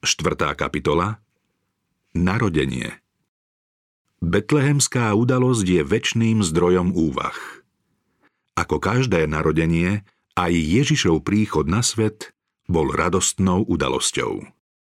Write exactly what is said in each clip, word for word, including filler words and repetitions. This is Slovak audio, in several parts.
štvrtá kapitola. Narodenie. Betlehemská udalosť je večným zdrojom úvah. Ako každé narodenie, aj Ježišov príchod na svet bol radostnou udalosťou.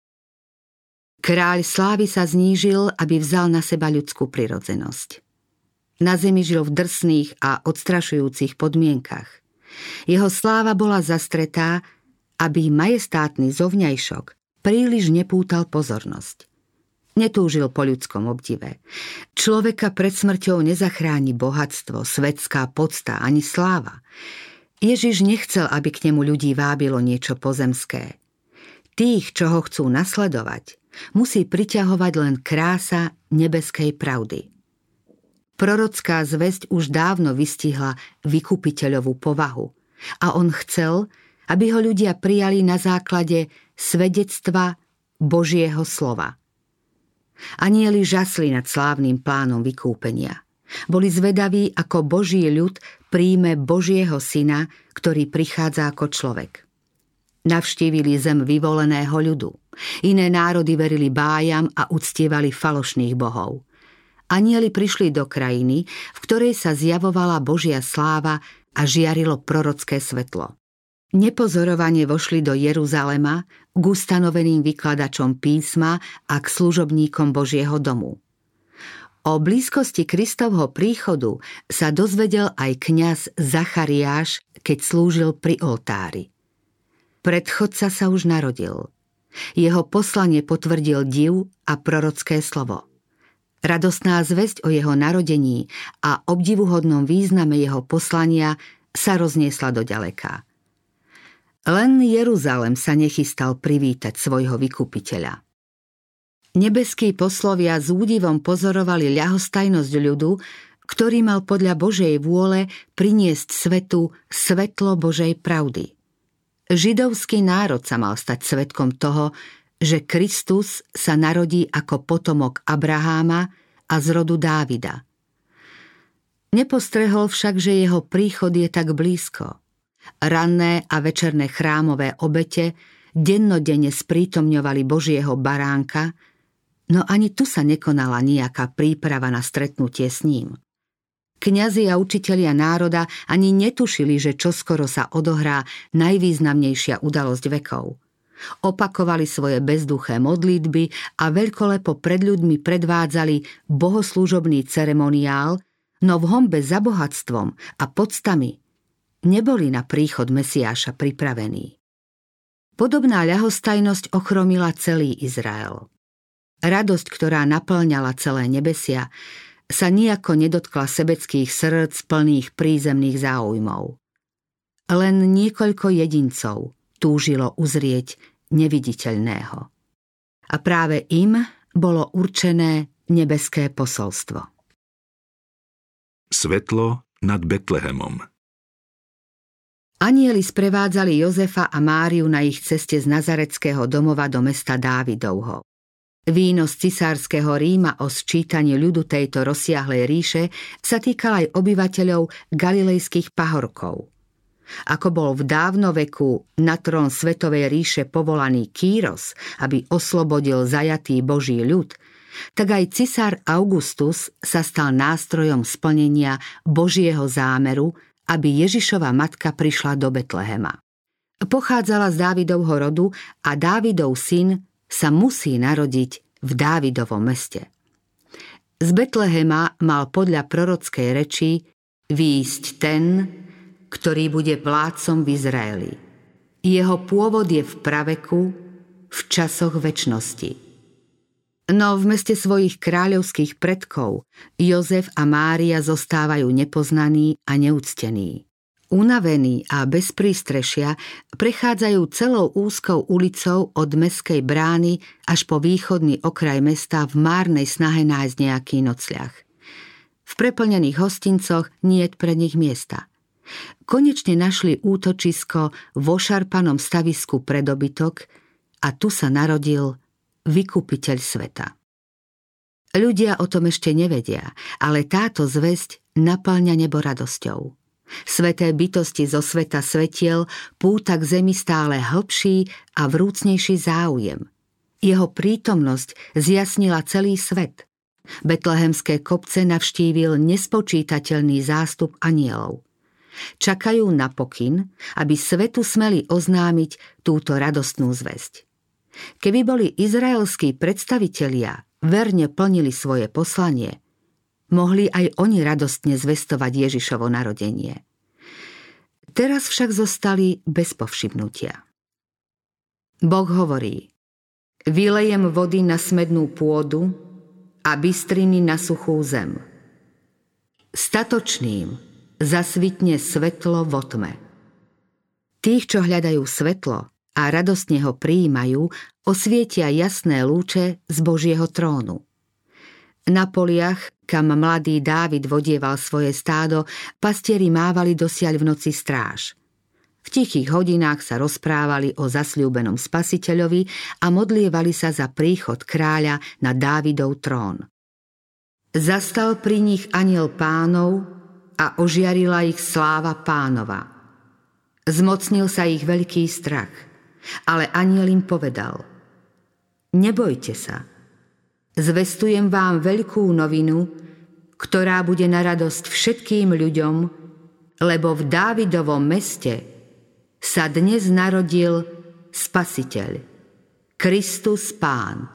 Kráľ slávy sa znížil, aby vzal na seba ľudskú prirodzenosť. Na zemi žil v drsných a odstrašujúcich podmienkach. Jeho sláva bola zastretá, aby majestátny zovňajšok príliš nepútal pozornosť. Netúžil po ľudskom obdive. Človeka pred smrťou nezachráni bohatstvo, svetská podsta ani sláva. Ježiš nechcel, aby k nemu ľudí vábilo niečo pozemské. Tých, čo ho chcú nasledovať, musí priťahovať len krása nebeskej pravdy. Prorocká zvesť už dávno vystihla vykupiteľovú povahu a on chcel, aby ho ľudia prijali na základe svedectva Božieho slova. Anjeli žasli nad slávnym plánom vykúpenia. Boli zvedaví, ako Boží ľud príjme Božieho syna, ktorý prichádza ako človek. Navštívili zem vyvoleného ľudu. Iné národy verili bájam a uctievali falošných bohov. Anjeli prišli do krajiny, v ktorej sa zjavovala Božia sláva a žiarilo prorocké svetlo. Nepozorovane vošli do Jeruzalema k ustanoveným vykladačom písma a k služobníkom Božieho domu. O blízkosti Kristovho príchodu sa dozvedel aj kňaz Zachariáš, keď slúžil pri oltári. Predchodca sa už narodil. Jeho poslanie potvrdil div a prorocké slovo. Radostná zvesť o jeho narodení a obdivuhodnom význame jeho poslania sa rozniesla do ďaleka. Len Jeruzalem sa nechystal privítať svojho vykupiteľa. Nebeskí poslovia s údivom pozorovali ľahostajnosť ľudu, ktorý mal podľa Božej vôle priniesť svetu svetlo Božej pravdy. Židovský národ sa mal stať svedkom toho, že Kristus sa narodí ako potomok Abraháma a z rodu Dávida. Nepostrehol však, že jeho príchod je tak blízko. Ranné a večerné chrámové obete dennodenne sprítomňovali Božieho baránka, no ani tu sa nekonala nejaká príprava na stretnutie s ním. Kňazi a učitelia národa ani netušili, že čoskoro sa odohrá najvýznamnejšia udalosť vekov. Opakovali svoje bezduché modlitby a veľkolepo pred ľuďmi predvádzali bohoslúžobný ceremoniál, no v honbe za bohatstvom a poctami neboli na príchod Mesiáša pripravení. Podobná ľahostajnosť ochromila celý Izrael. Radosť, ktorá naplňala celé nebesia, sa nijako nedotkla sebeckých srdc plných prízemných záujmov. Len niekoľko jedincov túžilo uzrieť neviditeľného. A práve im bolo určené nebeské posolstvo. Svetlo nad Betlehemom. Anjeli sprevádzali Jozefa a Máriu na ich ceste z nazareckého domova do mesta Dávidovho. Výnos cisárskeho Ríma o sčítaní ľudu tejto rozsiahlej ríše sa týkal aj obyvateľov galilejských pahorkov. Ako bol v dávnoveku na trón Svetovej ríše povolaný Kýros, aby oslobodil zajatý Boží ľud, tak aj cisár Augustus sa stal nástrojom splnenia Božieho zámeru, aby Ježišova matka prišla do Betlehema. Pochádzala z Dávidovho rodu a Dávidov syn sa musí narodiť v Dávidovom meste. Z Betlehema mal podľa prorockej reči výjsť ten, ktorý bude vládcom v Izraeli. Jeho pôvod je v praveku, v časoch večnosti. No v meste svojich kráľovských predkov Jozef a Mária zostávajú nepoznaní a neúctení. Unavení a bez prístrešia prechádzajú celou úzkou ulicou od mestskej brány až po východný okraj mesta v márnej snahe nájsť nejaký nocľah. V preplnených hostincoch niet pre nich miesta. Konečne našli útočisko v ošarpanom stavisku pre dobytok a tu sa narodil vykupiteľ sveta. Ľudia o tom ešte nevedia, ale táto zvesť naplňa nebo radosťou. Sveté bytosti zo sveta svetiel púta k zemi stále hlbší a vrúcnejší záujem. Jeho prítomnosť zjasnila celý svet. Betlehemské kopce navštívil nespočítateľný zástup anjelov. Čakajú na pokyn, aby svetu smeli oznámiť túto radostnú zvesť. Keby boli izraelskí predstavitelia verne plnili svoje poslanie, mohli aj oni radostne zvestovať Ježišovo narodenie. Teraz však zostali bez povšimnutia. Boh hovorí: vylejem vody na smednú pôdu a bystriny na suchú zem. Statočným zasvitne svetlo vo tme. Tých, čo hľadajú svetlo a radostne ho prijímajú, osvietia jasné lúče z Božieho trónu. Na poliach, kam mladý Dávid vodieval svoje stádo, pastieri mávali dosiaľ v noci stráž. V tichých hodinách sa rozprávali o zasľúbenom spasiteľovi a modlievali sa za príchod kráľa na Dávidov trón. Zastal pri nich anjel Pánov a ožiarila ich sláva Pánova. Zmocnil sa ich veľký strach, ale anjel im povedal: nebojte sa, zvestujem vám veľkú novinu, ktorá bude na radosť všetkým ľuďom, lebo v Dávidovom meste sa dnes narodil Spasiteľ, Kristus Pán.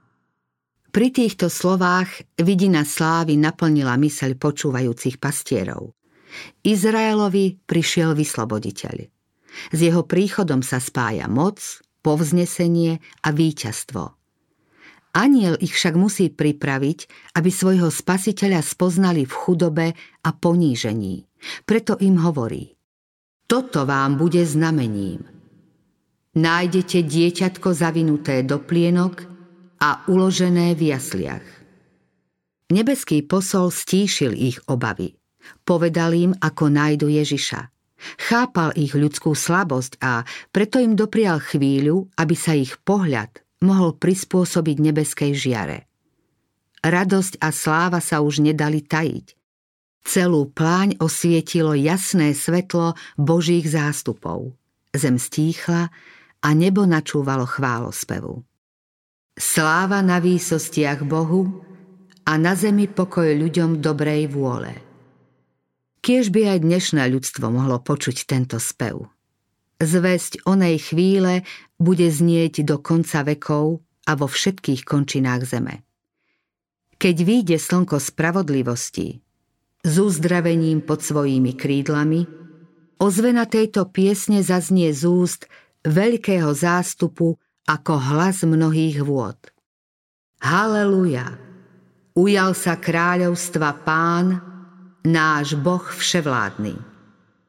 Pri týchto slovách vidina slávy naplnila myseľ počúvajúcich pastierov. Izraelovi prišiel vysloboditeľ. S jeho príchodom sa spája moc, povznesenie a víťazstvo. Anjel ich však musí pripraviť, aby svojho spasiteľa spoznali v chudobe a ponížení. Preto im hovorí: toto vám bude znamením. Nájdete dieťatko zavinuté do plienok a uložené v jasliach. Nebeský posol stíšil ich obavy. Povedal im, ako nájdu Ježiša. Chápal ich ľudskú slabosť a preto im doprial chvíľu, aby sa ich pohľad mohol prispôsobiť nebeskej žiare. Radosť a sláva sa už nedali tajiť. Celú pláň osvietilo jasné svetlo Božích zástupov. Zem stíchla a nebo načúvalo chválospevu. Sláva na výsostiach Bohu a na zemi pokoj ľuďom dobrej vôle. Kiež by aj dnešné ľudstvo mohlo počuť tento spev. Zvesť onej chvíle bude znieť do konca vekov a vo všetkých končinách zeme. Keď vyjde slnko spravodlivosti s uzdravením pod svojimi krídlami, ozvena tejto piesne zaznie z úst veľkého zástupu ako hlas mnohých vôd. Haleluja! Ujal sa kráľovstva Pán, náš Boh vševládny.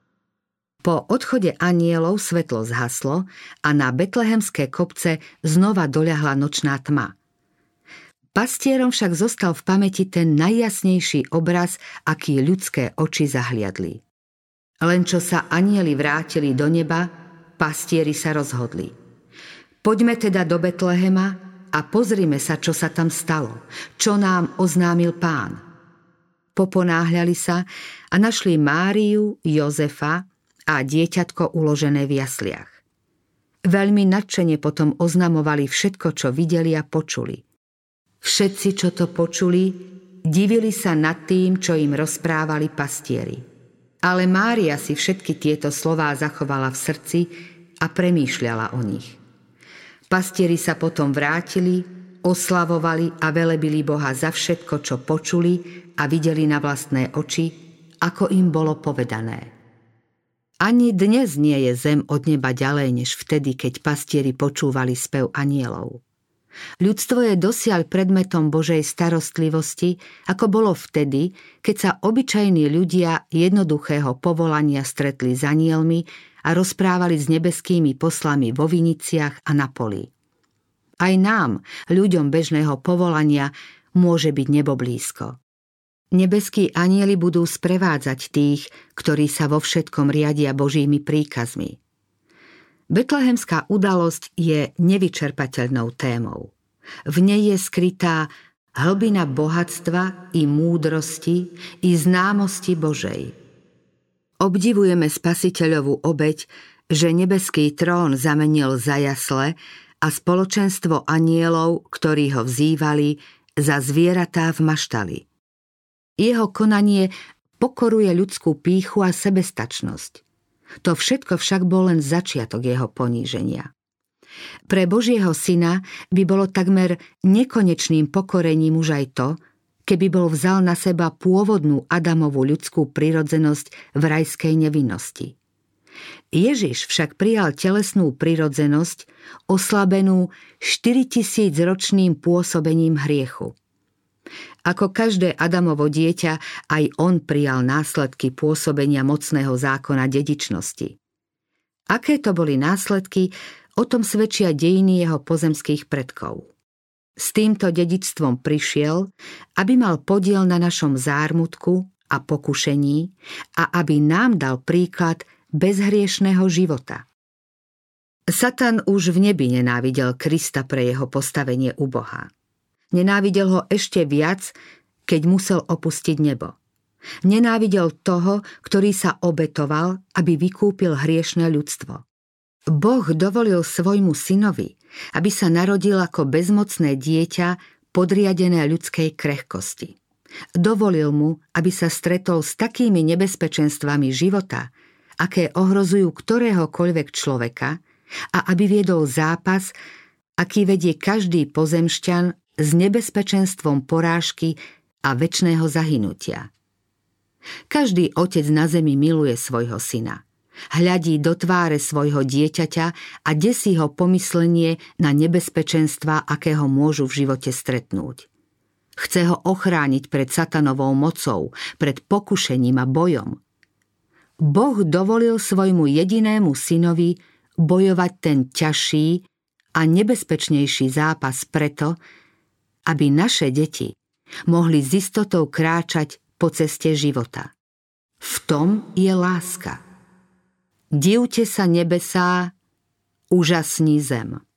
Po odchode anjelov svetlo zhaslo a na betlehemské kopce znova doľahla nočná tma. Pastierom však zostal v pamäti ten najjasnejší obraz, aký ľudské oči zahliadli. Len čo sa anjeli vrátili do neba, pastieri sa rozhodli: poďme teda do Betlehema a pozrime sa, čo sa tam stalo, čo nám oznámil Pán. Poponáhľali sa a našli Máriu, Jozefa a dieťatko uložené v jasliach. Veľmi nadšene potom oznamovali všetko, čo videli a počuli. Všetci, čo to počuli, divili sa nad tým, čo im rozprávali pastieri. Ale Mária si všetky tieto slová zachovala v srdci a premýšľala o nich. Pastieri sa potom vrátili, oslavovali a velebili Boha za všetko, čo počuli a videli na vlastné oči, ako im bolo povedané. Ani dnes nie je zem od neba ďalej, než vtedy, keď pastieri počúvali spev anjelov. Ľudstvo je dosiaľ predmetom Božej starostlivosti, ako bolo vtedy, keď sa obyčajní ľudia jednoduchého povolania stretli s anjelmi a rozprávali s nebeskými poslami vo viniciach a na poli. Aj nám, ľuďom bežného povolania, môže byť nebo blízko. Nebeskí anjeli budú sprevádzať tých, ktorí sa vo všetkom riadia Božími príkazmi. Betlehemská udalosť je nevyčerpateľnou témou. V nej je skrytá hlbina bohatstva i múdrosti i známosti Božej. Obdivujeme Spasiteľovú obeť, že nebeský trón zamenil za jasle a spoločenstvo anielov, ktorí ho vzývali za zvieratá v maštali. Jeho konanie pokoruje ľudskú pýchu a sebestačnosť. To všetko však bol len začiatok jeho poníženia. Pre Božieho syna by bolo takmer nekonečným pokorením už aj to, keby bol vzal na seba pôvodnú Adamovú ľudskú prirodzenosť v rajskej nevinnosti. Ježiš však prijal telesnú prirodzenosť, oslabenú štyritisícročným pôsobením hriechu. Ako každé Adamovo dieťa, aj on prijal následky pôsobenia mocného zákona dedičnosti. Aké to boli následky, o tom svedčia dejiny jeho pozemských predkov. S týmto dedičstvom prišiel, aby mal podiel na našom zármutku a pokušení a aby nám dal príklad bezhriešného života. Satan už v nebi nenávidel Krista pre jeho postavenie u Boha. Nenávidel ho ešte viac, keď musel opustiť nebo. Nenávidel toho, ktorý sa obetoval, aby vykúpil hriešne ľudstvo. Boh dovolil svojmu synovi, aby sa narodil ako bezmocné dieťa podriadené ľudskej krehkosti. Dovolil mu, aby sa stretol s takými nebezpečenstvami života, aké ohrozujú ktoréhokoľvek človeka, a aby viedol zápas, aký vedie každý pozemšťan s nebezpečenstvom porážky a večného zahynutia. Každý otec na zemi miluje svojho syna. Hľadí do tváre svojho dieťaťa a desí ho pomyslenie na nebezpečenstva, akého môžu v živote stretnúť. Chce ho ochrániť pred satanovou mocou, pred pokušením a bojom. Boh dovolil svojmu jedinému synovi bojovať ten ťažší a nebezpečnejší zápas preto, aby naše deti mohli s istotou kráčať po ceste života. V tom je láska. Divte sa nebesá, úžasní zem.